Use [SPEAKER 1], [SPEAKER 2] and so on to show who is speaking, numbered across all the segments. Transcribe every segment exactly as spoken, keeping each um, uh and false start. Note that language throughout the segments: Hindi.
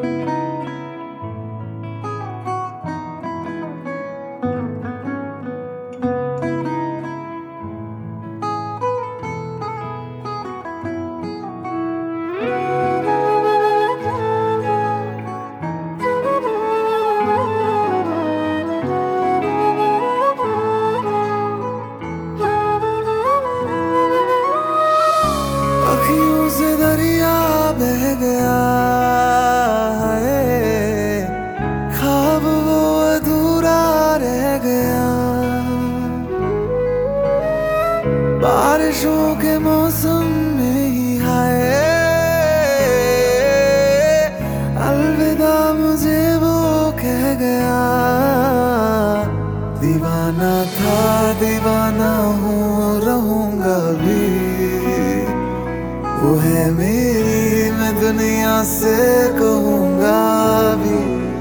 [SPEAKER 1] अखियों से दरिया बह गया है, ख्वाब वो अधूरा रह गया। बारिशों के मौसम में ही है, अलविदा मुझे वो कह गया। दीवाना था दीवाना हूँ रहूंगा भी, वो है मेरी मैं दुनिया से कहूँगा भी।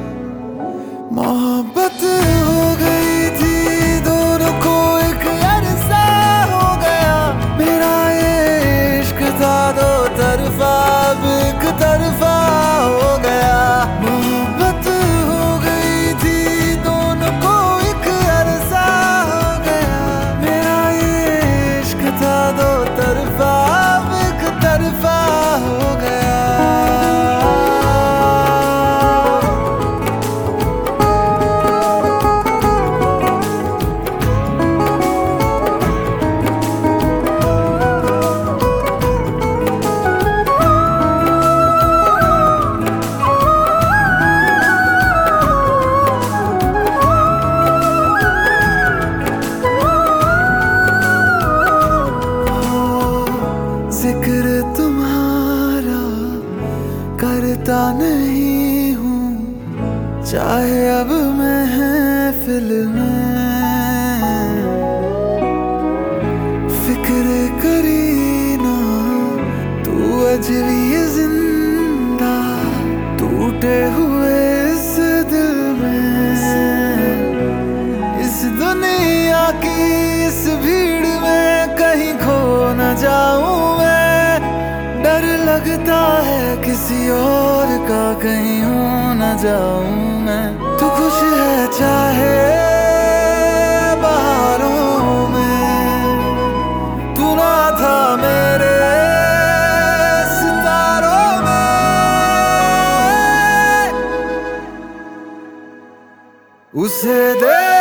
[SPEAKER 1] मोहब्बत हो गई थी दोनों को, एक अरसा हो गया। मेरा ये इश्क था दो तरफा, अब एक तरफा हो गया। मोहब्बत हो गई थी दोनों को, एक अरसा हो गया। मेरा ये इश्क था दो तरफा, तरफा हो गया। जिक्र तुम्हारा करता नहीं हूँ, चाहे अब महफिल में। फिक्र करी ना तू अजवी जिंदा, टूटे हुए इस दिल में। इस दुनिया की इस भीड़ में कहीं खो न जाऊं मैं। डर लगता है किसी और का कहीं हो न जाऊं मैं। तू खुश है चाहे बहारों में, तू ना था मेरे सितारों में। उसे दे